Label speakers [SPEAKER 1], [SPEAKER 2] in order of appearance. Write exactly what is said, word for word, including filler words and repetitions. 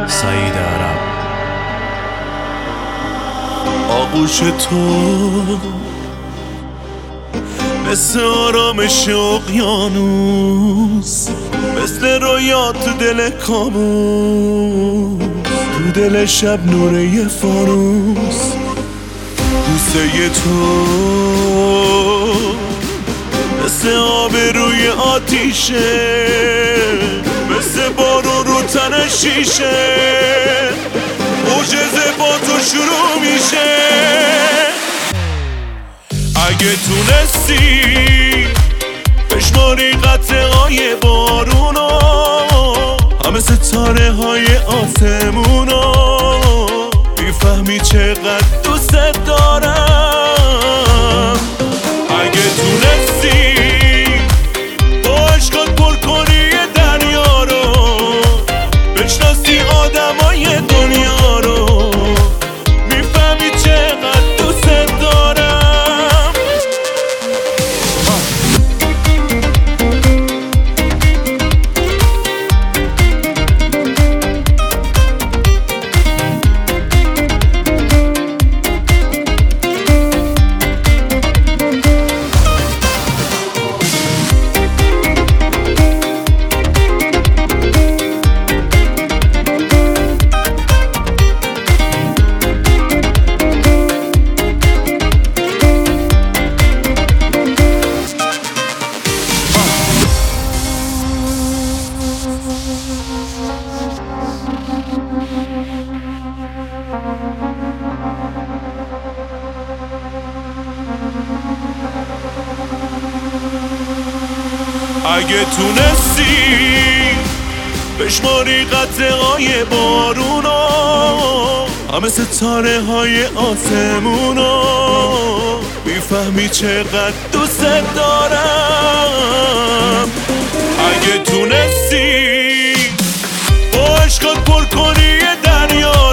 [SPEAKER 1] سعید عرب.
[SPEAKER 2] آغوش تو مثل آرامش اقیانوس، مثل رویا تو دل کابوس، تو دل شب نور یه فانوس. بوسه تو مثل آب روی آتیشه، مثل بارون رو تن شیشه، معجزه با تو شروع میشه. اگه تونستی بشماری قطره های بارونو، همه ستاره های آسمونو، میفهمی چقدر دوست دارم. اگه تونستی با عشقات پر کنی دریا رو، بشناسی آدمای دنیا رو، میفهمی چقدر دوست دارم. اگه تونستی بشماری قطره های بارونو، همه ستاره های آسمونو، میفهمی چقدر دوست دارم. اگه تونستی با عشقات پر کنی دریا